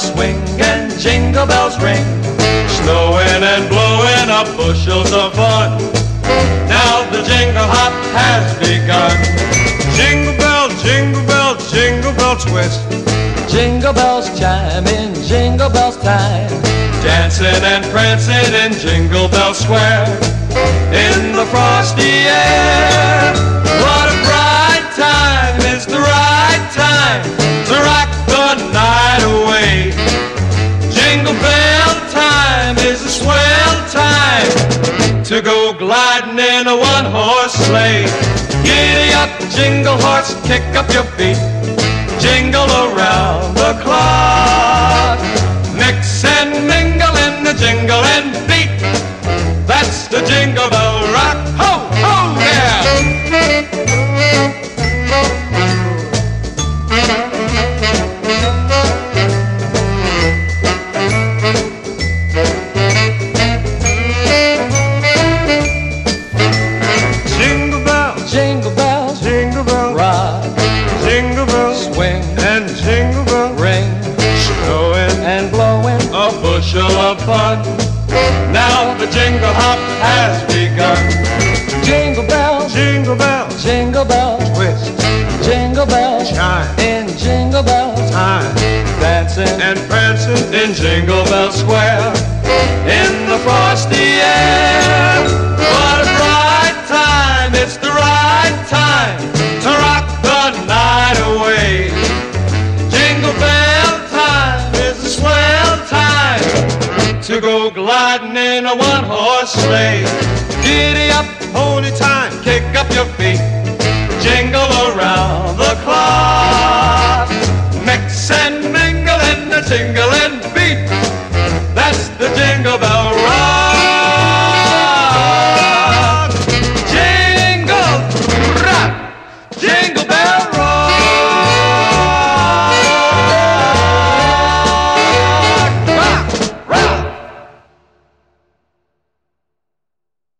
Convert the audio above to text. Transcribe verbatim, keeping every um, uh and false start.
bells swing and jingle bells ring, snowing and blowing up bushels of fun. Now the jingle hop has begun. Jingle bell, jingle bell, jingle bell twist. Jingle bells chime in Jingle Bells time, dancing and prancing in Jingle Bell Square. In the frosty air, what a bright time, it's the right time to rock the night away. Jingle bell time is a swell time to go gliding in a one-horse sleigh. Giddy up, jingle horse, kick up your feet, jingle around the clock. Mix and mingle in the jingle and beat. That's the Jingle Bell Rock. Ho, ho, yeah! Jingle bell, jingle bell, jingle bell rock. Jingle bell swing and jingle bell ring, snowing and blowing a bushel of fun. Now the jingle hop has begun. Jingle bell, jingle bell, jingle bell twist. Jingle bell chime in Jingle Bell time, dancing and prancing in Jingle Bell Square. In the frosty air, what a bright time, it's the right time to rock the night away. Jingle bell time is a swell time to go gliding in a one-horse sleigh. Giddy up, pony time, kick up your feet, jingle around